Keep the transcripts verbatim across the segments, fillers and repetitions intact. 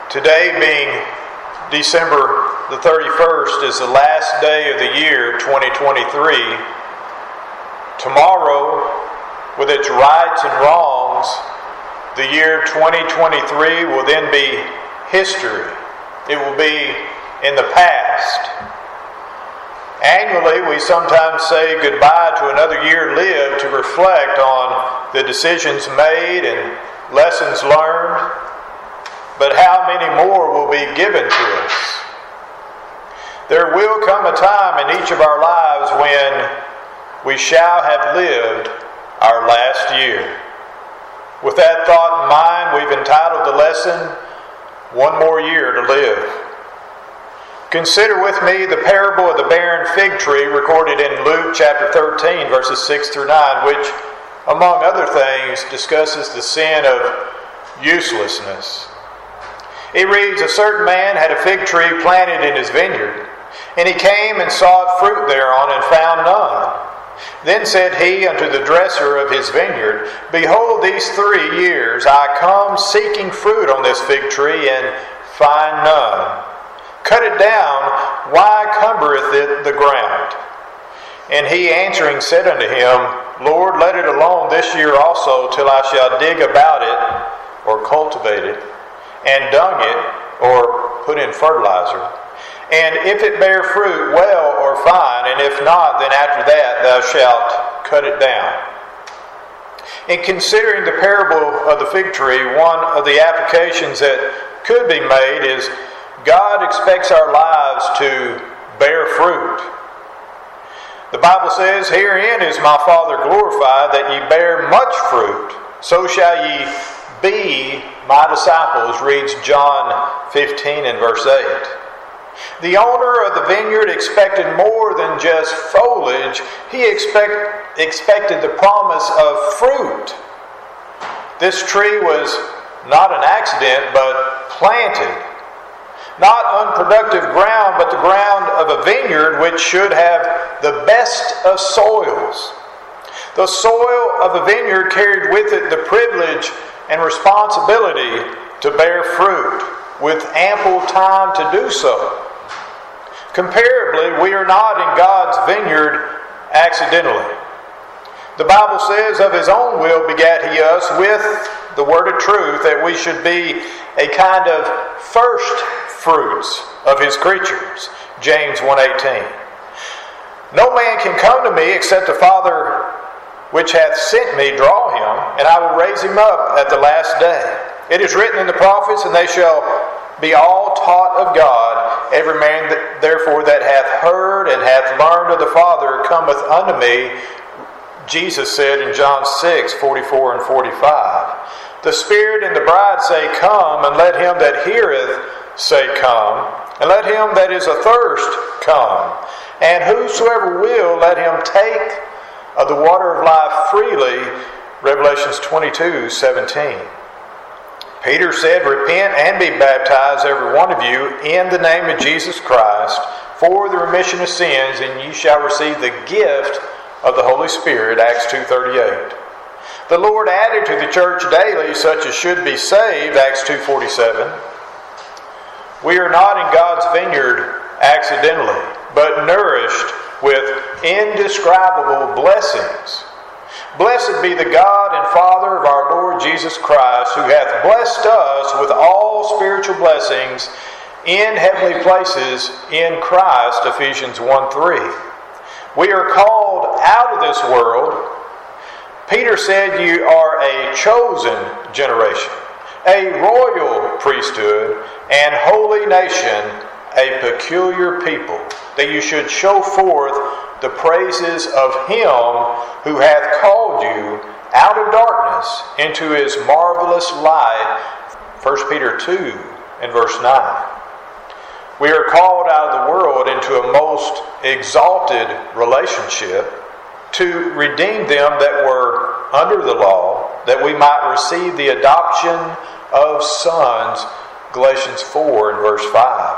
Today being December the thirty-first is the last day of the year twenty twenty-three. Tomorrow, with its rights and wrongs, the year twenty twenty-three will then be history. It will be in the past. Annually, we sometimes say goodbye to another year lived to reflect on the decisions made and lessons learned. But how many more will be given to us? There will come a time in each of our lives when we shall have lived our last year. With that thought in mind, we've entitled the lesson, One More Year to Live. Consider with me the parable of the barren fig tree recorded in Luke chapter thirteen, verses six through nine, which, among other things, discusses the sin of uselessness. It reads, "A certain man had a fig tree planted in his vineyard, and he came and sought fruit thereon, and found none. Then said he unto the dresser of his vineyard, Behold, these three years I come seeking fruit on this fig tree, and find none. Cut it down, why cumbereth it the ground? And he answering said unto him, Lord, let it alone this year also, till I shall dig about it, or cultivate it, and dung it, or put in fertilizer. And if it bear fruit, well or fine, and if not, then after that thou shalt cut it down." In considering the parable of the fig tree, one of the applications that could be made is God expects our lives to bear fruit. The Bible says, "Herein is my Father glorified, that ye bear much fruit. So shall ye be my disciples," reads John fifteen and verse eight. The owner of the vineyard expected more than just foliage. He expect, expected the promise of fruit. This tree was not an accident, but planted. Not unproductive ground, but the ground of a vineyard which should have the best of soils. The soil of a vineyard carried with it the privilege and responsibility to bear fruit, with ample time to do so. Comparably, we are not in God's vineyard accidentally. The Bible says, "Of his own will begat he us with the word of truth, that we should be a kind of first fruits of his creatures." James one eighteen. "No man can come to me except the Father which hath sent me draw him, and I will raise him up at the last day. It is written in the prophets, and they shall be all taught of God. Every man that, therefore that hath heard and hath learned of the Father cometh unto me," Jesus said in John six, forty-four and forty-five. "The Spirit and the bride say, Come, and let him that heareth say, Come, and let him that is athirst come. And whosoever will, let him take of the water of life freely," Revelations twenty-two, seventeen. Peter said, "Repent and be baptized, every one of you, in the name of Jesus Christ, for the remission of sins, and ye shall receive the gift of the Holy Spirit," Acts two thirty-eight. "The Lord added to the church daily such as should be saved," Acts two forty-seven. We are not in God's vineyard accidentally, but nourished with indescribable blessings. Blessed be the God and Father of our Lord Jesus Christ, who hath blessed us with all spiritual blessings in heavenly places in Christ, Ephesians one three. We are called out of this world. Peter said, "You are a chosen generation, a royal priesthood, and holy nation, a peculiar people, that you should show forth the praises of him who hath called you out of darkness into his marvelous light," First Peter two and verse nine. We are called out of the world into a most exalted relationship to redeem them that were under the law, that we might receive the adoption of sons, Galatians four and verse five.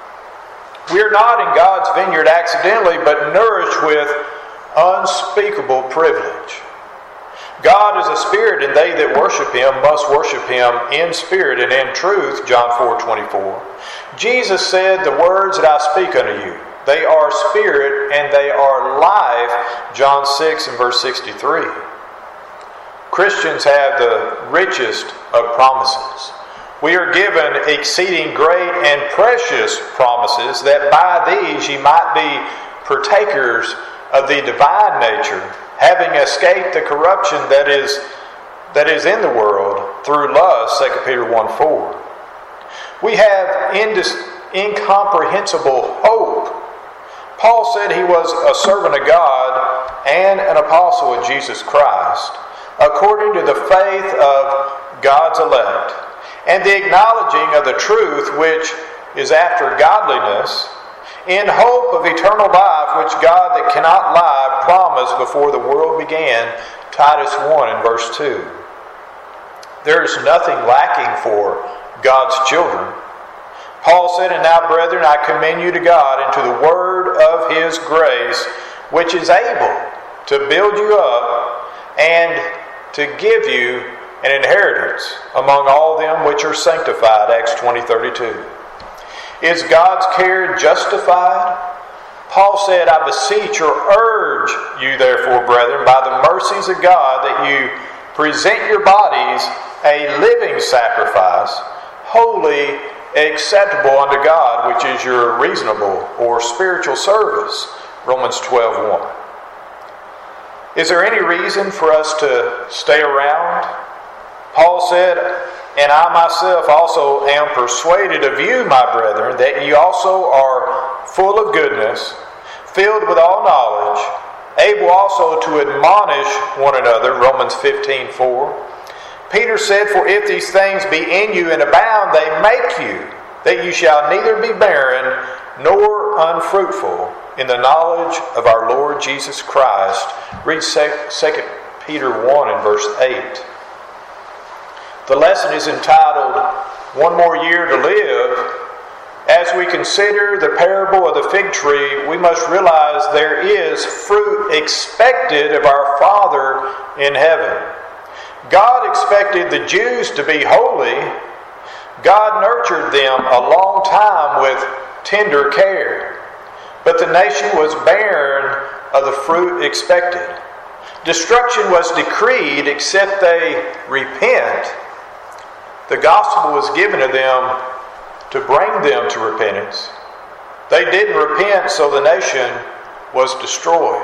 We are not in God's vineyard accidentally, but nourished with unspeakable privilege. God is a spirit, and they that worship him must worship him in spirit and in truth, John four twenty-four. Jesus said, the words that I speak unto you, they are spirit and they are life, John six and verse sixty-three. Christians have the richest of promises. We are given exceeding great and precious promises, that by these ye might be partakers of the divine nature, having escaped the corruption that is that is in the world through lust, Second Peter one four. We have indis- incomprehensible hope. Paul said he was a servant of God and an apostle of Jesus Christ, according to the faith of God's elect, and the acknowledging of the truth which is after godliness, in hope of eternal life, which God that cannot lie promised before the world began, Titus one and verse two. There is nothing lacking for God's children. Paul said, and now, brethren, I commend you to God and to the word of his grace, which is able to build you up and to give you an inheritance among all them which are sanctified, Acts twenty thirty-two. Is God's care justified? Paul said, I beseech or urge you, therefore, brethren, by the mercies of God, that you present your bodies a living sacrifice, holy, acceptable unto God, which is your reasonable or spiritual service, Romans twelve one. Is there any reason for us to stay around? Paul said, and I myself also am persuaded of you, my brethren, that ye also are full of goodness, filled with all knowledge, able also to admonish one another, Romans fifteen four. Peter said, for if these things be in you and abound, they make you, that you shall neither be barren nor unfruitful in the knowledge of our Lord Jesus Christ. Read Second Peter one and verse eight. The lesson is entitled, One More Year to Live. As we consider the parable of the fig tree, we must realize there is fruit expected of our Father in heaven. God expected the Jews to be holy. God nurtured them a long time with tender care. But the nation was barren of the fruit expected. Destruction was decreed except they repent. The gospel was given to them to bring them to repentance. They didn't repent, so the nation was destroyed.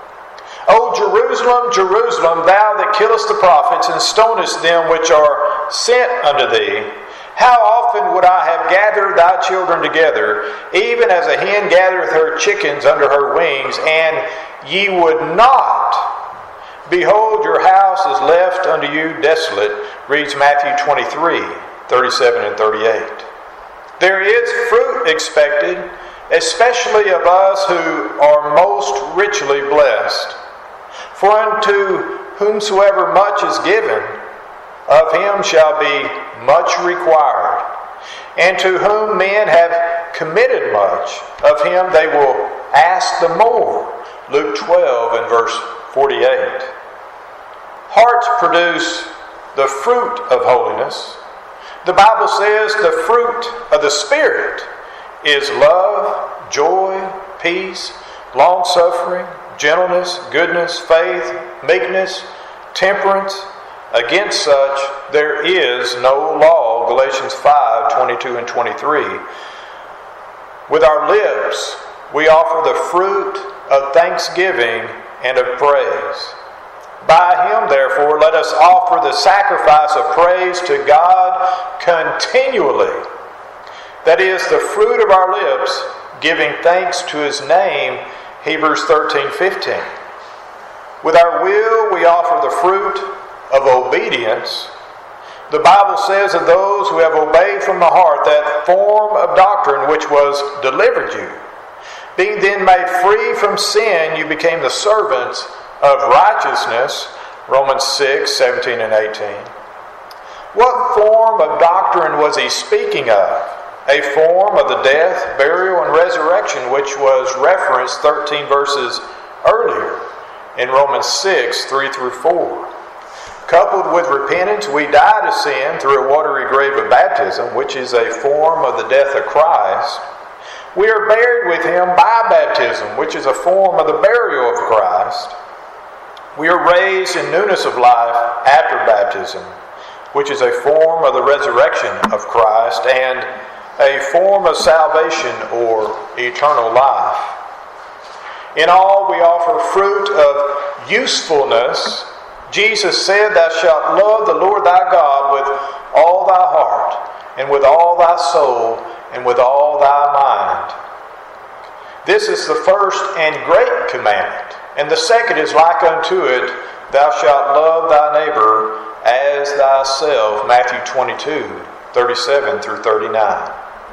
O Jerusalem, Jerusalem, thou that killest the prophets and stonest them which are sent unto thee, how often would I have gathered thy children together, even as a hen gathereth her chickens under her wings, and ye would not. Behold, your house is left unto you desolate, reads Matthew twenty-three, thirty-seven and thirty-eight. There is fruit expected, especially of us who are most richly blessed. For unto whomsoever much is given, of him shall be much required. And to whom men have committed much, of him they will ask the more. Luke twelve and verse forty-eight. Hearts produce the fruit of holiness. The Bible says the fruit of the Spirit is love, joy, peace, long-suffering, gentleness, goodness, faith, meekness, temperance. Against such there is no law, Galatians five twenty-two and twenty-three. With our lips we offer the fruit of thanksgiving and of praise. By him, therefore, let us offer the sacrifice of praise to God continually. That is, the fruit of our lips, giving thanks to his name, Hebrews thirteen fifteen. With our will, we offer the fruit of obedience. The Bible says of those who have obeyed from the heart that form of doctrine which was delivered you. Being then made free from sin, you became the servants of righteousness, Romans six seventeen and eighteen. What form of doctrine was he speaking of? A form of the death, burial, and resurrection which was referenced thirteen verses earlier in Romans six three through four. Coupled with repentance, we die to sin through a watery grave of baptism, which is a form of the death of Christ. We are buried with Him by baptism, which is a form of the burial of Christ. We are raised in newness of life after baptism, which is a form of the resurrection of Christ and a form of salvation or eternal life. In all, we offer fruit of usefulness. Jesus said, "Thou shalt love the Lord thy God with all thy heart, and with all thy soul, and with all thy mind." This is the first and great commandment. And the second is like unto it, "Thou shalt love thy neighbor as thyself." Matthew twenty-two, thirty-seven through thirty-nine.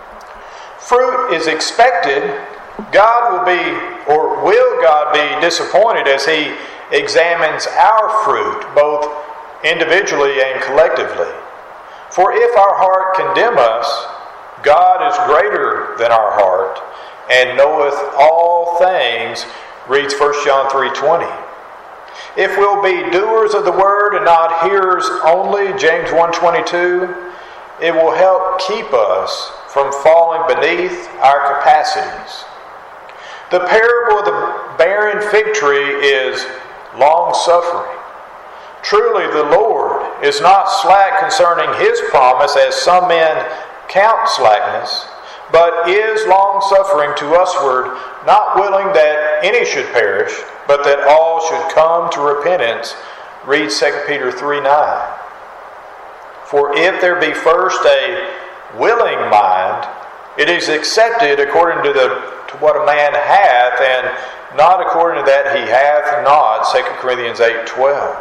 Fruit is expected. God will be, or will God be disappointed as He examines our fruit, both individually and collectively? For if our heart condemn us, God is greater than our heart, and knoweth all things, reads First John three twenty. If we'll be doers of the word and not hearers only, James one twenty-two, it will help keep us from falling beneath our capacities. The parable of the barren fig tree is long-suffering. Truly, the Lord is not slack concerning His promise, as some men count slackness, but is long-suffering to usward, not willing that any should perish, but that all should come to repentance. Read Second Peter three nine. For if there be first a willing mind, it is accepted according to, the, to what a man hath, and not according to that he hath not. Second Corinthians eight twelve.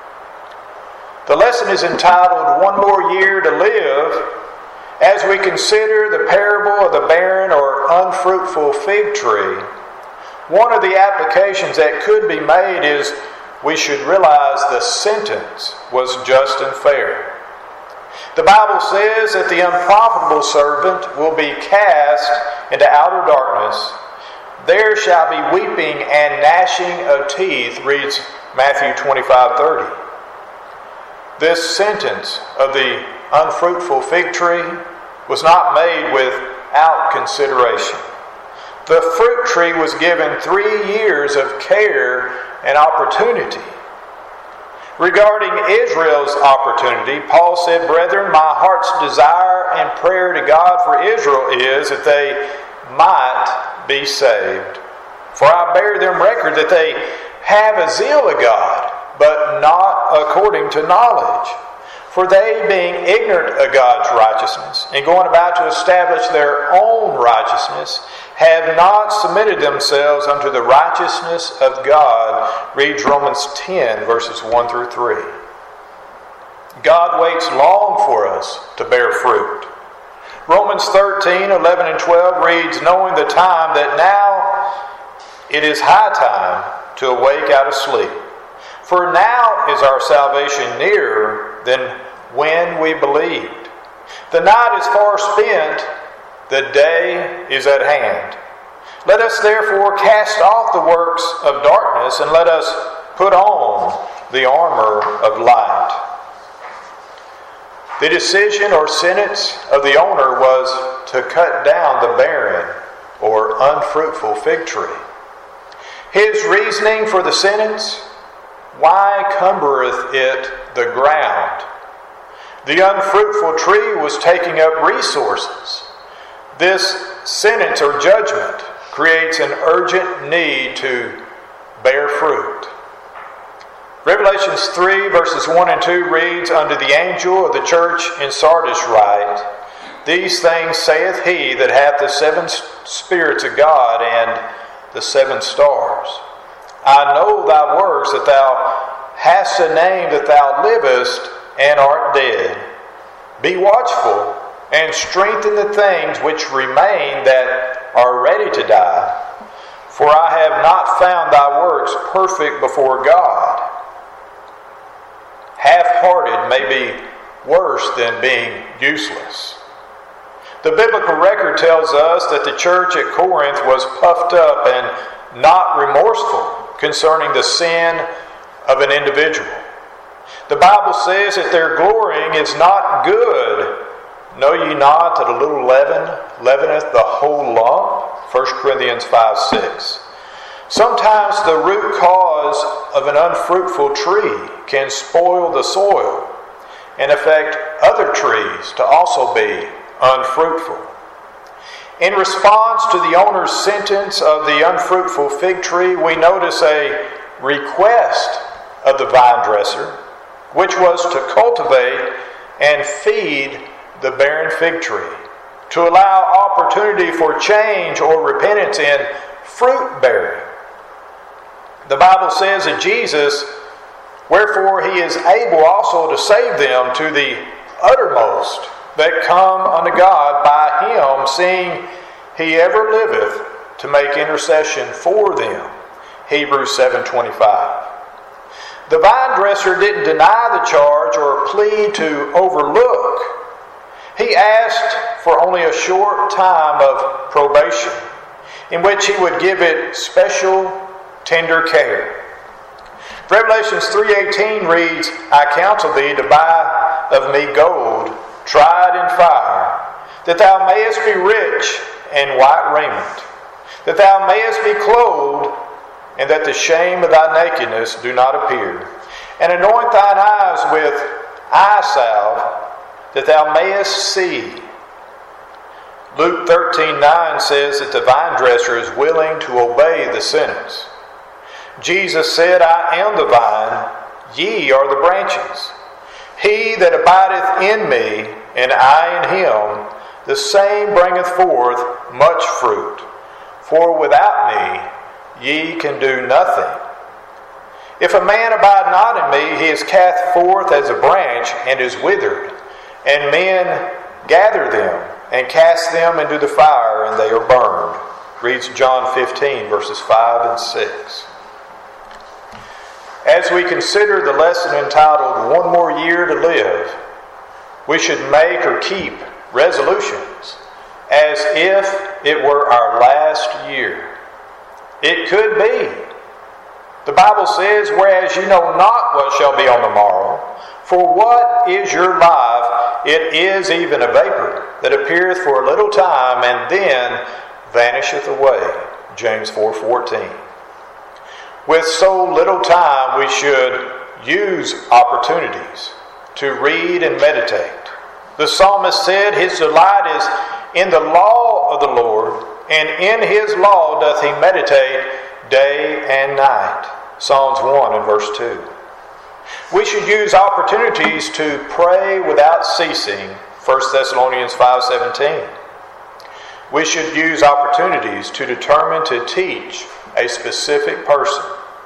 The lesson is entitled, "One More Year to Live," as we consider the parable of the barren or unfruitful fig tree. One of the applications that could be made is we should realize the sentence was just and fair. The Bible says that the unprofitable servant will be cast into outer darkness. There shall be weeping and gnashing of teeth, reads Matthew twenty-five thirty. This sentence of the unfruitful fig tree was not made without consideration. The fruit tree was given three years of care and opportunity. Regarding Israel's opportunity, Paul said, "Brethren, my heart's desire and prayer to God for Israel is that they might be saved. For I bear them record that they have a zeal of God, but not according to knowledge. For they, being ignorant of God's righteousness, and going about to establish their own righteousness, have not submitted themselves unto the righteousness of God." Read Romans ten, verses one through three. God waits long for us to bear fruit. Romans thirteen, eleven and twelve reads, "Knowing the time that now it is high time to awake out of sleep. For now is our salvation nearer than when we believed. The night is far spent, the day is at hand. Let us therefore cast off the works of darkness, and let us put on the armor of light." The decision or sentence of the owner was to cut down the barren or unfruitful fig tree. His reasoning for the sentence: "Why cumbereth it the ground?" The unfruitful tree was taking up resources. This sentence or judgment creates an urgent need to bear fruit. Revelations three, verses one and two reads, "Unto the angel of the church in Sardis write, These things saith he that hath the seven spirits of God and the seven stars. I know thy works, that thou hast a name, that thou livest and art dead. Be watchful, and strengthen the things which remain that are ready to die. For I have not found thy works perfect before God." Half-hearted may be worse than being useless. The biblical record tells us that the church at Corinth was puffed up and not remorseful concerning the sin of an individual. The Bible says that their glorying is not good. Know ye not that a little leaven leaveneth the whole lump? First Corinthians five six. Sometimes the root cause of an unfruitful tree can spoil the soil and affect other trees to also be unfruitful. In response to the owner's sentence of the unfruitful fig tree, we notice a request of the vine dresser, which was to cultivate and feed the barren fig tree, to allow opportunity for change or repentance in fruit bearing. The Bible says that Jesus, wherefore he is able also to save them to the uttermost that come unto God by him, seeing he ever liveth to make intercession for them. Hebrews seven twenty-five. The vine dresser didn't deny the charge or plead to overlook. He asked for only a short time of probation, in which he would give it special, tender care. Revelations three eighteen reads, I counsel thee to buy of me gold, tried in fire, that thou mayest be rich in white raiment, that thou mayest be clothed, and that the shame of thy nakedness do not appear. And anoint thine eyes with eye salve, that thou mayest see. Luke thirteen nine says that the vine dresser is willing to obey the sentence. Jesus said, I am the vine, ye are the branches. He that abideth in me, and I in him, the same bringeth forth much fruit. For without me ye can do nothing. If a man abide not in me, he is cast forth as a branch, and is withered. And men gather them, and cast them into the fire, and they are burned. Reads John fifteen, verses five and six. As we consider the lesson entitled, One More Year to Live, we should make or keep resolutions as if it were our last year. It could be. The Bible says, whereas you know not what shall be on the morrow, for what is your life? It is even a vapor that appeareth for a little time and then vanisheth away. James four fourteen. With so little time, we should use opportunities to read and meditate. The psalmist said his delight is in the law of the Lord, and in his law doth he meditate day and night. Psalms one and verse two. We should use opportunities to pray without ceasing. First Thessalonians five seventeen. We should use opportunities to determine to teach a specific person.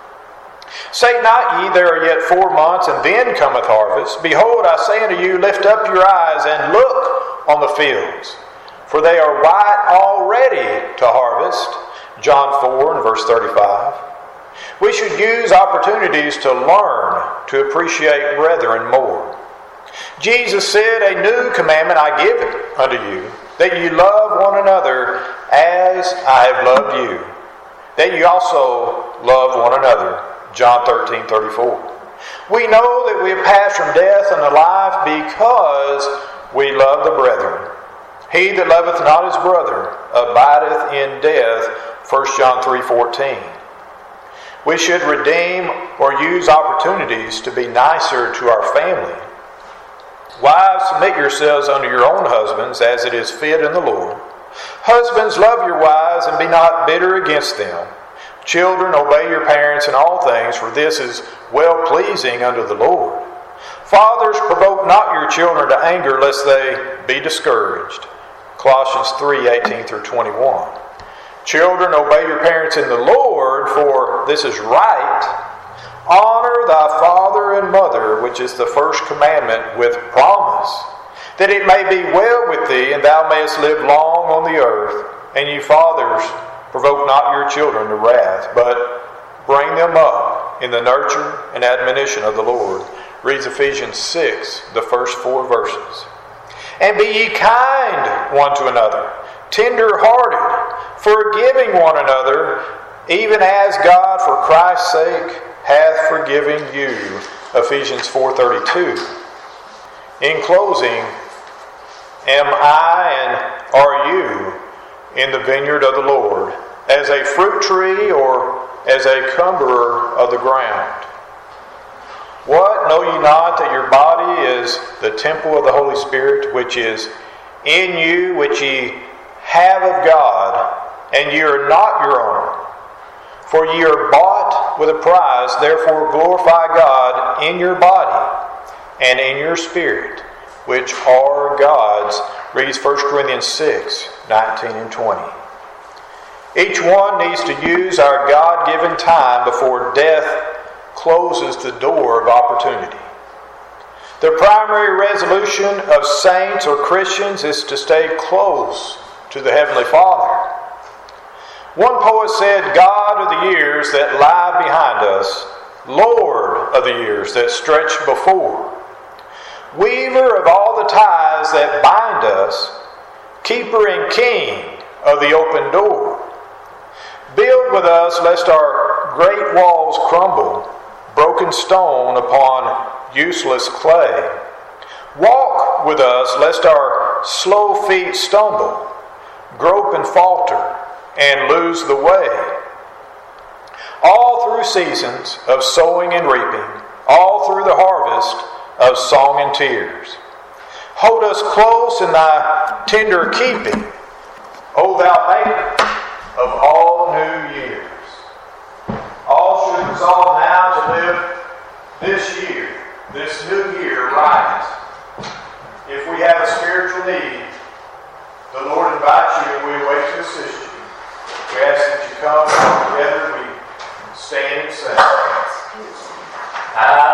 Say not ye, there are yet four months, and then cometh harvest. Behold, I say unto you, lift up your eyes and look on the fields, for they are white already to harvest. John four and verse thirty-five. We should use opportunities to learn to appreciate brethren more. Jesus said, a new commandment I give unto you, that you love one another as I have loved you, that you also love one another. John thirteen thirty-four. We know that we have passed from death unto life because we love the brethren. He that loveth not his brother abideth in death. First John three fourteen. We should redeem or use opportunities to be nicer to our family. Wives, submit yourselves unto your own husbands as it is fit in the Lord. Husbands, love your wives and be not bitter against them. Children, obey your parents in all things, for this is well-pleasing unto the Lord. Fathers, provoke not your children to anger, lest they be discouraged. Colossians three eighteen through twenty-one. Children, obey your parents in the Lord, for this is right. Honor thy father and mother, which is the first commandment, with promise, that it may be well with thee, and thou mayest live long on the earth. And ye fathers, provoke not your children to wrath, but bring them up in the nurture and admonition of the Lord. Reads Ephesians six, the first four verses. And be ye kind one to another, tender-hearted, forgiving one another, even as God for Christ's sake hath forgiven you. Ephesians four thirty-two. In closing, am I and are you in the vineyard of the Lord, as a fruit tree or as a cumberer of the ground? What, know ye not that your body is the temple of the Holy Spirit, which is in you, which ye have of God, and ye are not your own? For ye are bought with a price, therefore glorify God in your body and in your spirit, which are God's. Reads First Corinthians six, nineteen and twenty. Each one needs to use our God-given time before death closes the door of opportunity. The primary resolution of saints or Christians is to stay close to the Heavenly Father. One poet said, God of the years that lie behind us, Lord of the years that stretch before, Weaver of all the ties that bind us, Keeper and King of the open door. Build with us lest our great walls crumble, broken stone upon useless clay. Walk with us lest our slow feet stumble, grope and falter, and lose the way. All through seasons of sowing and reaping, all through the harvest of song and tears, hold us close in thy tender keeping, O thou maker of all new years. All should resolve now to live this year, this new year, right. If we have a spiritual need, the Lord invites you and we wait to assist you. We ask that you come together, we stand and sing.